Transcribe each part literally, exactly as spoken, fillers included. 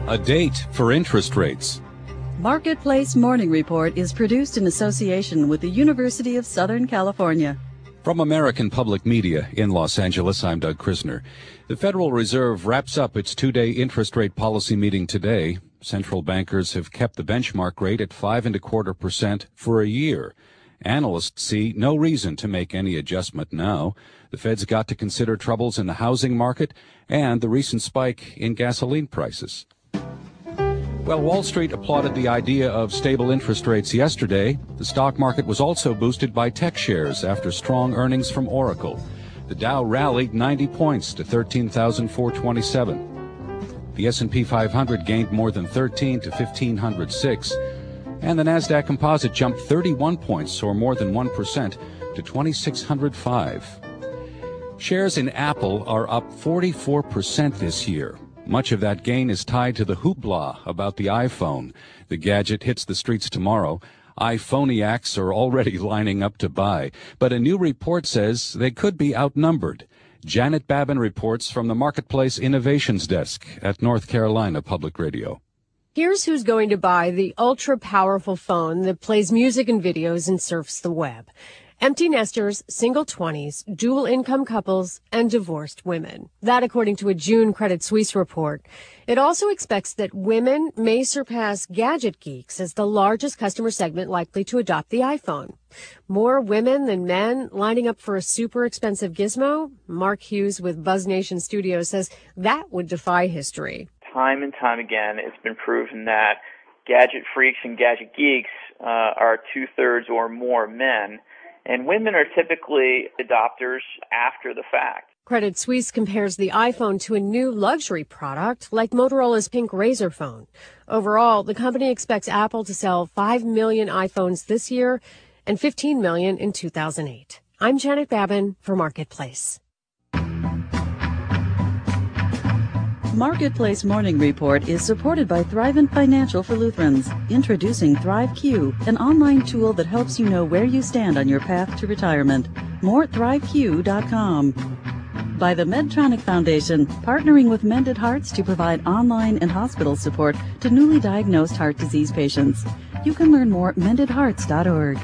A date for interest rates. Marketplace Morning Report is produced in association with the University of Southern California. From American Public Media in Los Angeles, I'm Doug Krisner. The Federal Reserve wraps up its two-day interest rate policy meeting today. Central bankers have kept the benchmark rate at five and a quarter percent for a year. Analysts see no reason to make any adjustment now. The Fed's got to consider troubles in the housing market and the recent spike in gasoline prices. Well, Wall Street applauded the idea of stable interest rates yesterday. The stock market was also boosted by tech shares after strong earnings from Oracle. The Dow rallied ninety points to thirteen thousand four hundred twenty-seven. The S and P five hundred gained more than thirteen to fifteen oh six. And the Nasdaq Composite jumped thirty-one points, or more than one percent, to twenty-six hundred five. Shares in Apple are up forty-four percent this year. Much of that gain is tied to the hoopla about the iPhone. The gadget hits the streets tomorrow. iPhoniacs are already lining up to buy, but a new report says they could be outnumbered. Janet Babin reports from the Marketplace Innovations Desk at North Carolina Public Radio. Here's who's going to buy the ultra-powerful phone that plays music and videos and surfs the web. Empty nesters, single twenties, dual-income couples, and divorced women. That according to a June Credit Suisse report. It also expects that women may surpass gadget geeks as the largest customer segment likely to adopt the iPhone. More women than men lining up for a super expensive gizmo? Mark Hughes with Buzz Nation Studios says that would defy history. Time and time again, it's been proven that gadget freaks and gadget geeks uh, are two-thirds or more men, and women are typically adopters after the fact. Credit Suisse compares the iPhone to a new luxury product like Motorola's pink Razr phone. Overall, the company expects Apple to sell five million iPhones this year and fifteen million in two thousand eight. I'm Janet Babin for Marketplace. Marketplace Morning Report is supported by Thrivent Financial for Lutherans. Introducing ThriveQ, an online tool that helps you know where you stand on your path to retirement. More at thrive q dot com. By the Medtronic Foundation, partnering with Mended Hearts to provide online and hospital support to newly diagnosed heart disease patients. You can learn more at mended hearts dot org.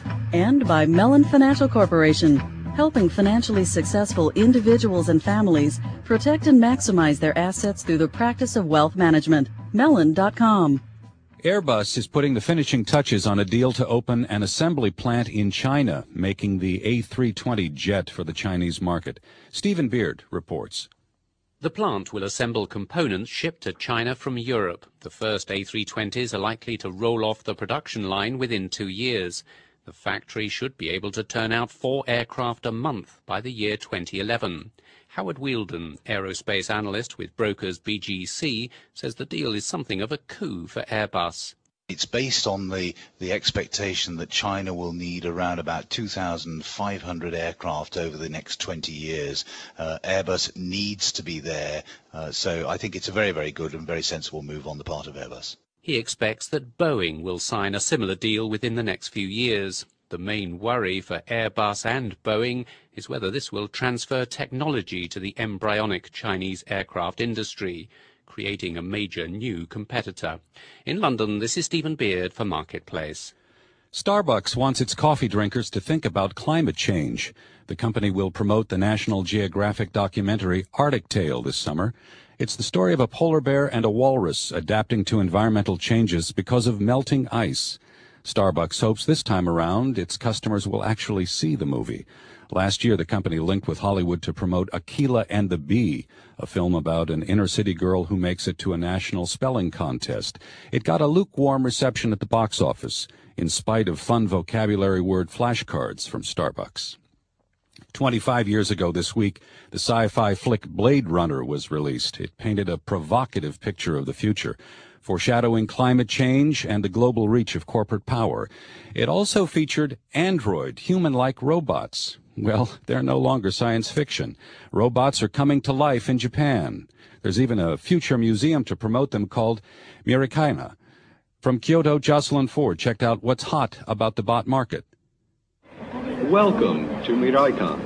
And by Mellon Financial Corporation, helping financially successful individuals and families protect and maximize their assets through the practice of wealth management. Mellon dot com. Airbus is putting the finishing touches on a deal to open an assembly plant in China, making the A three twenty jet for the Chinese market. Stephen Beard reports. The plant will assemble components shipped to China from Europe. The first A three twenties are likely to roll off the production line within two years. The factory should be able to turn out four aircraft a month by the year twenty eleven. Howard Wielden, aerospace analyst with brokers B G C, says the deal is something of a coup for Airbus. It's based on the, the expectation that China will need around about two thousand five hundred aircraft over the next twenty years. Uh, Airbus needs to be there, uh, so I think it's a very, very good and very sensible move on the part of Airbus. He expects that Boeing will sign a similar deal within the next few years. The main worry for Airbus and Boeing is whether this will transfer technology to the embryonic Chinese aircraft industry, creating a major new competitor. In London, this is Stephen Beard for Marketplace. Starbucks wants its coffee drinkers to think about climate change. The company will promote the National Geographic documentary Arctic Tale this summer. It's the story of a polar bear and a walrus adapting to environmental changes because of melting ice. Starbucks hopes this time around its customers will actually see the movie. Last year, the company linked with Hollywood to promote Akeelah and the Bee, a film about an inner-city girl who makes it to a national spelling contest. It got a lukewarm reception at the box office, in spite of fun vocabulary word flashcards from Starbucks. Twenty-five years ago this week, the sci-fi flick Blade Runner was released. It painted a provocative picture of the future, foreshadowing climate change and the global reach of corporate power. It also featured android, human-like robots. Well, they're no longer science fiction. Robots are coming to life in Japan. There's even a future museum to promote them called Mirikaina. From Kyoto, Jocelyn Ford checked out what's hot about the bot market. Welcome to Miraikan.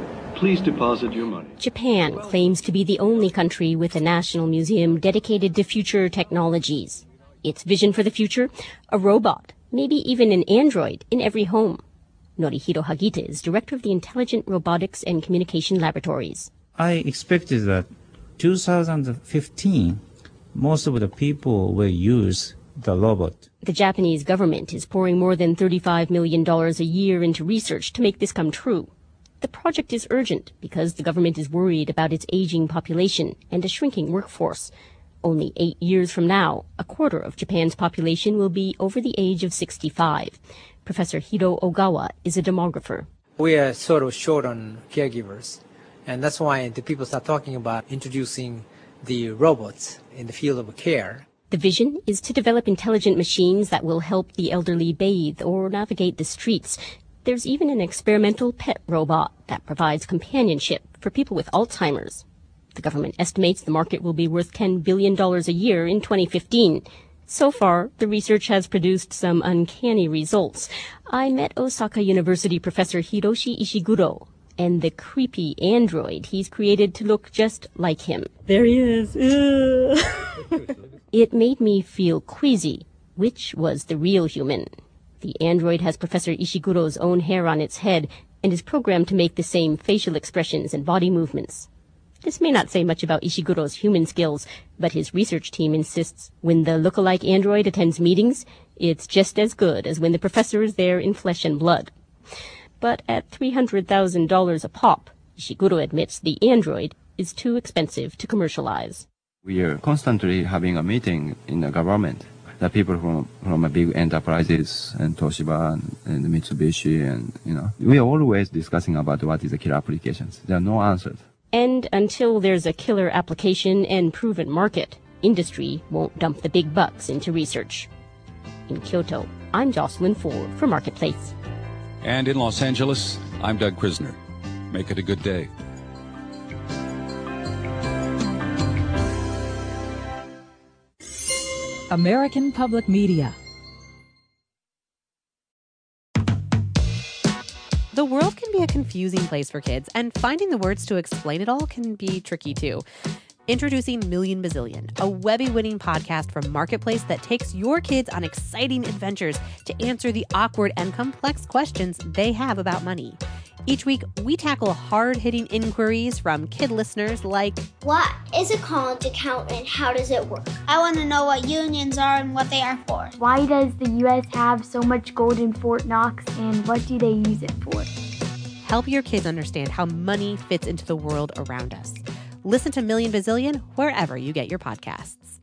please deposit your money. Japan claims to be the only country with a national museum dedicated to future technologies. Its vision for the future? A robot, maybe even an android, in every home. Norihiro Hagita is director of the Intelligent Robotics and Communication Laboratories. I expected that two thousand fifteen, most of the people will use the robot. The Japanese government is pouring more than thirty-five million dollars a year into research to make this come true. The project is urgent because the government is worried about its aging population and a shrinking workforce. Only eight years from now, a quarter of Japan's population will be over the age of sixty-five. Professor Hiro Ogawa is a demographer. We are sort of short on caregivers, and that's why the people start talking about introducing the robots in the field of care. The vision is to develop intelligent machines that will help the elderly bathe or navigate the streets. There's even an experimental pet robot that provides companionship for people with Alzheimer's. The government estimates the market will be worth ten billion dollars a year in twenty fifteen. So far, the research has produced some uncanny results. I met Osaka University professor Hiroshi Ishiguro and the creepy android he's created to look just like him. There he is. It made me feel queasy. Which was the real human? The android has Professor Ishiguro's own hair on its head and is programmed to make the same facial expressions and body movements. This may not say much about Ishiguro's human skills, but his research team insists when the look-alike android attends meetings, it's just as good as when the professor is there in flesh and blood. But at three hundred thousand dollars a pop, Ishiguro admits the android is too expensive to commercialize. We are constantly having a meeting in the government. The people from from big enterprises and Toshiba and, and Mitsubishi, and you know, we are always discussing about what is the killer applications. There are no answers. And until there's a killer application and proven market, industry won't dump the big bucks into research. In Kyoto, I'm Jocelyn Ford for Marketplace. And in Los Angeles, I'm Doug Krisner. Make it a good day. American Public Media. The world can be a confusing place for kids, and finding the words to explain it all can be tricky too. Introducing Million Bazillion, a Webby-winning podcast from Marketplace that takes your kids on exciting adventures to answer the awkward and complex questions they have about money. Each week, we tackle hard-hitting inquiries from kid listeners like, what is a college account and how does it work? I want to know what unions are and what they are for. Why does the U S have so much gold in Fort Knox, and what do they use it for? Help your kids understand how money fits into the world around us. Listen to Million Bazillion wherever you get your podcasts.